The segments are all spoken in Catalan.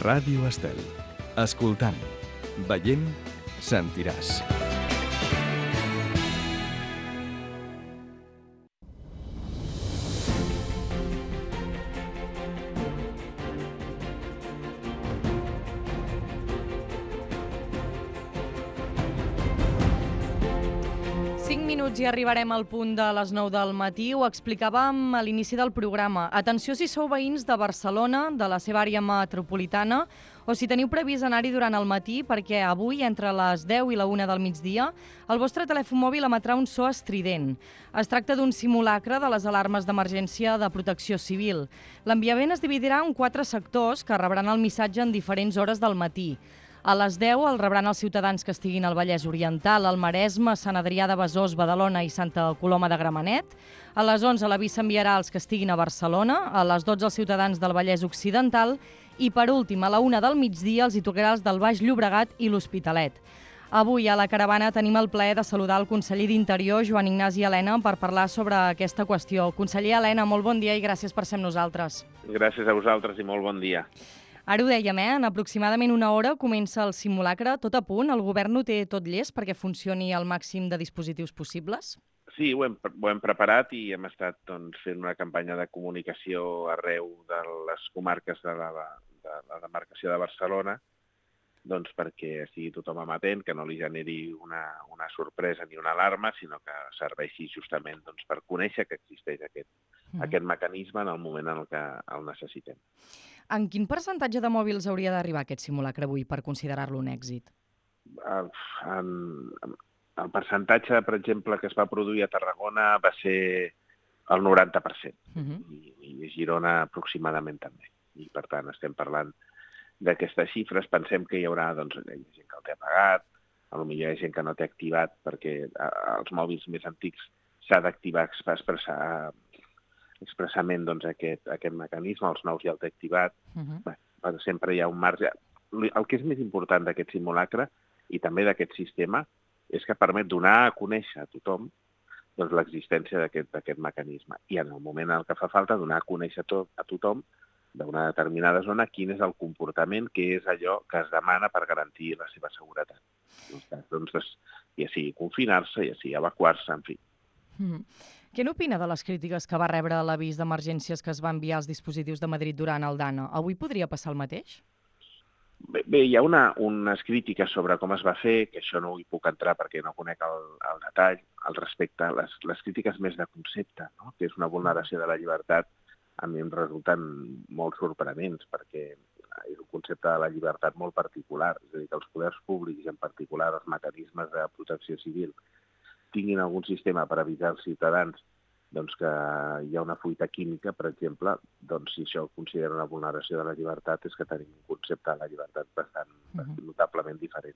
Ràdio Estel. Escoltant, veient, sentiràs. I arribarem al punt de les 9 del matí. Ho explicàvem a l'inici del programa. Atenció si sou veïns de Barcelona, de la seva àrea metropolitana, o si teniu previst anar-hi durant el matí, perquè avui, entre les 10 i la 1 del migdia, el vostre telèfon mòbil emetrà un so estrident. Es tracta d'un simulacre de les alarmes d'emergència de protecció civil. L'enviament es dividirà en 4 sectors que rebran el missatge en diferents hores del matí. A les 10 el rebran els ciutadans que estiguin al Vallès Oriental, al Maresme, Sant Adrià de Besòs, Badalona i Santa Coloma de Gramenet. A les 11 l'avís s'enviarà als que estiguin a Barcelona, a les 12 els ciutadans del Vallès Occidental i, per últim, a la 1 del migdia els hi tocarà els del Baix Llobregat i l'Hospitalet. Avui a la caravana tenim el plaer de saludar el conseller d'Interior, Joan Ignasi Elena, per parlar sobre aquesta qüestió. Conseller Elena, molt bon dia i gràcies per ser amb nosaltres. Gràcies a vosaltres i molt bon dia. Ara ho dèiem, en aproximadament una hora comença el simulacre, tot a punt. El govern ho té tot llest perquè funcioni al màxim de dispositius possibles? Sí, ho hem preparat i hem estat fent una campanya de comunicació arreu de les comarques de la demarcació de Barcelona, perquè estigui tothom amatent, que no li generi una sorpresa ni una alarma, sinó que serveixi justament per conèixer que existeix aquest mecanisme en el moment en què el necessitem. En quin percentatge de mòbils hauria d'arribar aquest simulacre avui per considerar-lo un èxit? El percentatge, per exemple, que es va produir a Tarragona va ser el 90%, i a Girona aproximadament també. I, per tant, estem parlant d'aquestes xifres. Pensem que hi haurà gent que el té apagat, potser hi ha gent que no té activat, perquè els mòbils més antics s'ha d'activar expressament aquest mecanisme, els nous ja el té activat. Sempre hi ha un marge. El que és més important d'aquest simulacre i també d'aquest sistema és que permet donar a conèixer a tothom l'existència d'aquest mecanisme. I en el moment en què fa falta donar a conèixer a tothom d'una determinada zona quin és el comportament, que és allò que es demana per garantir la seva seguretat. Ja sigui confinar-se, ja sigui evacuar-se, en fi. Què n'opina de les crítiques que va rebre l'avís d'emergències que es va enviar als dispositius de Madrid durant el DANA? Avui podria passar el mateix? Bé, hi ha unes crítiques sobre com es va fer, que això no hi puc entrar perquè no conec el detall, al respecte. Les crítiques més de concepte, no? Que és una vulneració de la llibertat, a mi em resulten molt sorprenents, perquè és un concepte de la llibertat molt particular. És a dir, que els poders públics, en particular els mecanismes de protecció civil, tinguin algun sistema per avisar els ciutadans que hi ha una fuita química, per exemple, si això ho considera una vulneració de la llibertat, és que tenim un concepte de la llibertat bastant notablement diferent.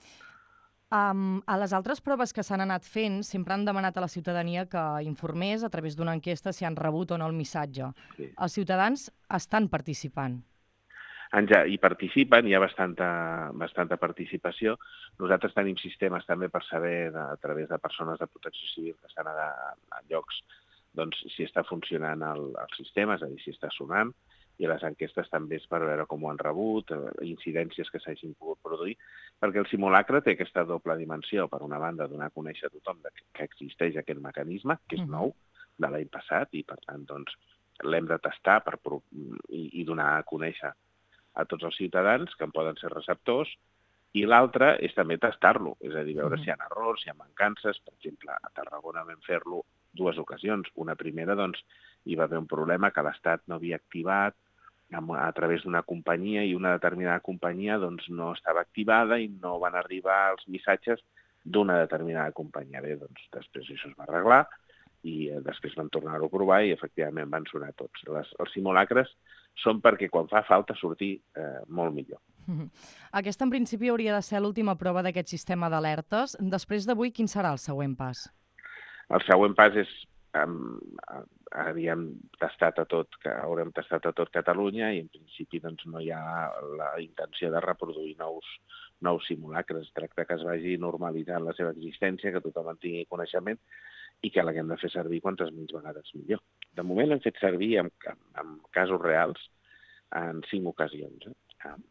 A les altres proves que s'han anat fent, sempre han demanat a la ciutadania que informés a través d'una enquesta si han rebut o no el missatge. Sí. Els ciutadans estan participant. Hi participen, hi ha bastanta participació. Nosaltres tenim sistemes també per saber, a través de persones de protecció civil que estan a llocs, si està funcionant el sistema, és a dir, si està sonant, i les enquestes també és per veure com ho han rebut, incidències que s'hagin pogut produir, perquè el simulacre té aquesta doble dimensió. Per una banda, donar a conèixer a tothom que existeix aquest mecanisme, que és nou, de l'any passat, i per tant l'hem de tastar i donar a conèixer a tots els ciutadans que en poden ser receptors, i l'altre és també tastar-lo, és a dir, veure si hi ha errors, si hi ha mancances. Per exemple, a Tarragona vam fer-lo 2 ocasions. Una primera, hi va haver un problema que l'Estat no havia activat a través d'una companyia, i una determinada companyia no estava activada i no van arribar els missatges d'una determinada companyia. Bé, després això es va arreglar i després van tornar-ho a provar i efectivament van sonar tots. Els simulacres són perquè quan fa falta sortir molt millor. Aquesta, en principi, hauria de ser l'última prova d'aquest sistema d'alertes. Després d'avui, quin serà el següent pas? El següent pas és haurem tastat a tot Catalunya i en principi no hi ha la intenció de reproduir nous simulacres. Es tracta que es vagi normalitzant la seva existència, que tothom en tingui coneixement i que l'haguem de fer servir quantes menys vegades millor. De moment l'hem fet servir en casos reals en 5 ocasions.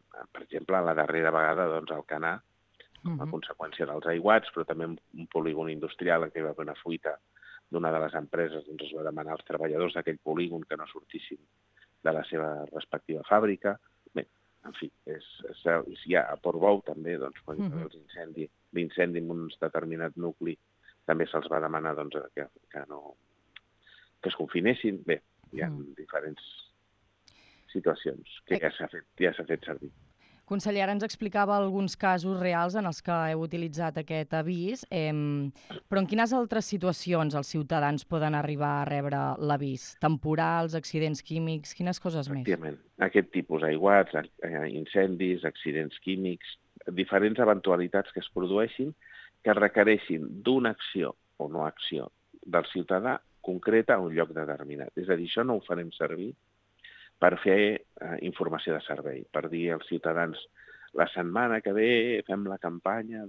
per exemple, la darrera vegada doncs, al Canà, com a conseqüència dels aiguats, però també un polígon industrial en què hi va haver una fuita d'una de les empreses, doncs es va demanar als treballadors d'aquell polígon que no sortissin de la seva respectiva fàbrica. Bé, en fi, si hi ha a Portbou també, doncs, quan hi va haver l'incendi en un determinat nucli, també se'ls va demanar doncs, que es confinessin. Bé, hi ha diferents situacions que ja s'ha fet servir. Conseller, ara ens explicava alguns casos reals en els que heu utilitzat aquest avís, però en quines altres situacions els ciutadans poden arribar a rebre l'avís? Temporals, accidents químics, quines coses més? Efectivament, aquest tipus d'aiguats, incendis, accidents químics, diferents eventualitats que es produeixin que requereixin d'una acció o no acció del ciutadà concreta a un lloc determinat. És a dir, això no ho farem servir per fer informació de servei, per dir als ciutadans la setmana que ve fem la campanya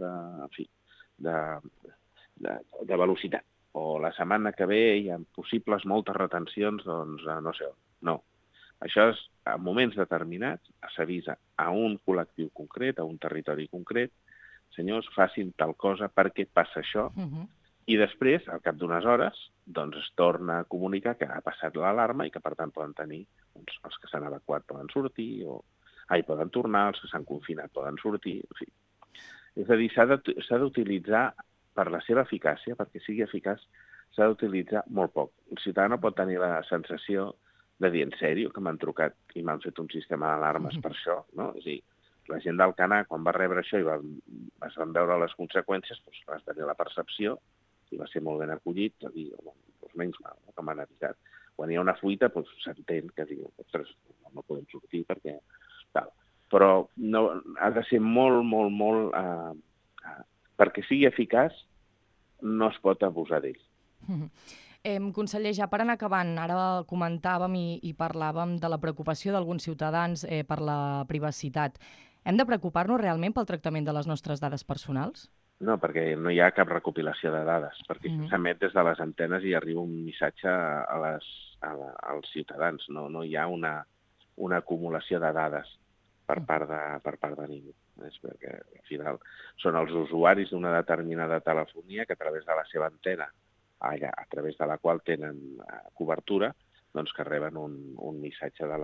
de velocitat, o la setmana que ve hi ha possibles moltes retencions, doncs no sé on. No. Això és, en moments determinats, s'avisa a un col·lectiu concret, a un territori concret, senyors, facin tal cosa perquè passa això, i després, al cap d'unes hores, doncs es torna a comunicar que ha passat l'alarma i que, per tant, poden tenir, doncs, els que s'han evacuat poden sortir, poden tornar, els que s'han confinat poden sortir, en fi. És a dir, s'ha d'utilitzar, per la seva eficàcia, perquè sigui eficaç, s'ha d'utilitzar molt poc. El ciutadà no pot tenir la sensació de dir, en sèrio, que m'han trucat i m'han fet un sistema d'alarmes per això, no? És a dir, la gent del Canà, quan va rebre això i es van veure les conseqüències, doncs vas tenir la percepció i va ser molt ben acollit, a dir, doncs menys mal, que m'han avisat. Quan hi ha una fuita, doncs s'entén que diu, ostres, no podem sortir perquè tal. Però no, ha de ser molt, molt, molt... perquè sigui eficaç, no es pot abusar d'ell. Conseller, ja per anar acabant, ara comentàvem i parlàvem de la preocupació d'alguns ciutadans per la privacitat. Hem de preocupar-nos realment pel tractament de les nostres dades personals? No, perquè no hi ha cap recopilació de dades, perquè s'emet des de les antenes i arriba un missatge als ciutadans. No hi ha una acumulació de dades per part de ningú. És perquè, al final, són els usuaris d'una determinada telefonia que a través de la seva antena, a través de la qual tenen cobertura, doncs que reben un missatge de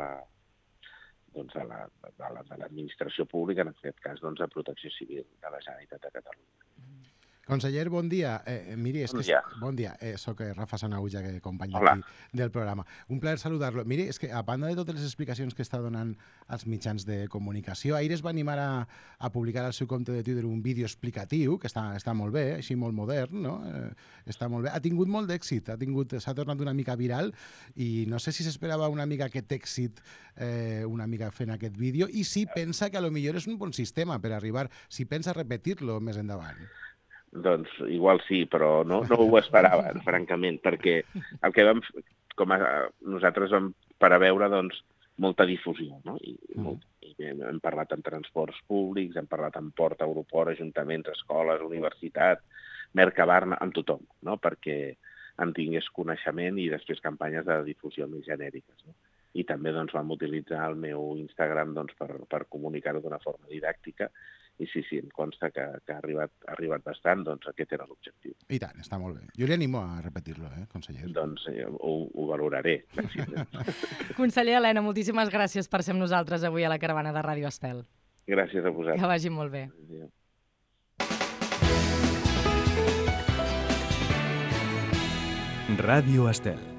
l'administració pública, en aquest cas doncs, de Protecció Civil de la Generalitat de Catalunya. Conseller, bon dia. Miri, bon dia. Soc Rafa Sanauja, company del programa. Un plaer saludar-lo. Miri, és que a banda de totes les explicacions que està donant als mitjans de comunicació, ahir es va animar a publicar al seu compte de Twitter un vídeo explicatiu, que està molt bé, així molt modern, no? Està molt bé. Ha tingut molt d'èxit, s'ha tornat una mica viral i no sé si s'esperava una mica aquest èxit una mica fent aquest vídeo i si pensa que potser és un bon sistema per arribar, si pensa repetir-lo més endavant. Doncs igual sí, però no ho esperava, francament, perquè el que nosaltres vam preveure doncs, molta difusió, no? I hem parlat amb transports públics, hem parlat amb port, aeroport, ajuntaments, escoles, universitat, Mercabarna, amb tothom, no? Perquè en tingués coneixement i després campanyes de difusió més genèriques, no? I també doncs, vam utilitzar el meu Instagram doncs, per comunicar-ho d'una forma didàctica i sí, em consta que ha arribat bastant, doncs aquest era l'objectiu. I tant, està molt bé. Jo li animo a repetir-lo, conseller. Doncs ho valoraré. Conseller Elena, moltíssimes gràcies per ser amb nosaltres avui a la caravana de Ràdio Estel. Gràcies a vosaltres. Que vagi molt bé. Ràdio Estel.